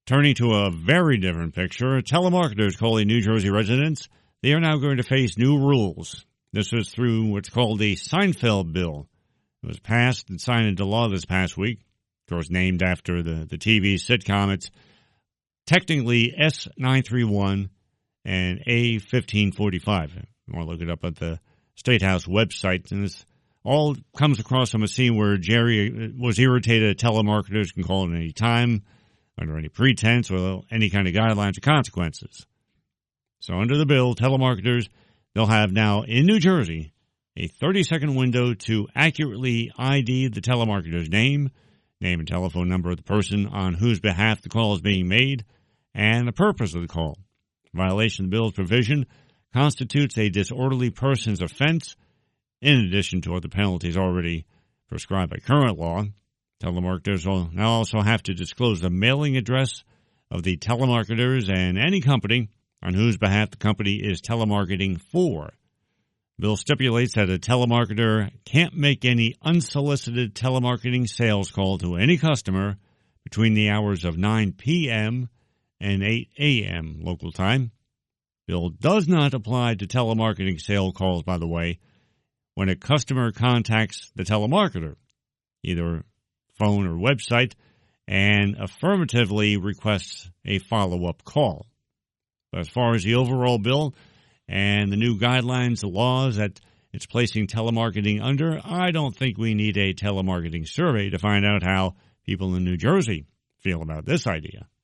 Turning to a very different picture, telemarketers calling New Jersey residents, they are now going to face new rules. This was through what's called the Seinfeld bill. It was passed and signed into law this past week. Of course, named after the TV sitcom. It's technically S931 and A1545. You want to look it up at the State House website. And this all comes across from a scene where Jerry was irritated at telemarketers can call at any time, under any pretense, or any kind of guidelines or consequences. So under the bill, telemarketers, they'll have now in New Jersey a 30-second window to accurately ID the telemarketer's name and telephone number of the person on whose behalf the call is being made, and the purpose of the call. Violation of the bill's provision constitutes a disorderly person's offense, in addition to other penalties already prescribed by current law. Telemarketers will now also have to disclose the mailing address of the telemarketers and any company on whose behalf the company is telemarketing for. The bill stipulates that a telemarketer can't make any unsolicited telemarketing sales call to any customer between the hours of 9 p.m. and 8 a.m. local time. Bill does not apply to telemarketing sale calls, by the way, when a customer contacts the telemarketer, either phone or website, and affirmatively requests a follow-up call. But as far as the overall bill and the new guidelines, the laws that it's placing telemarketing under, I don't think we need a telemarketing survey to find out how people in New Jersey feel about this idea.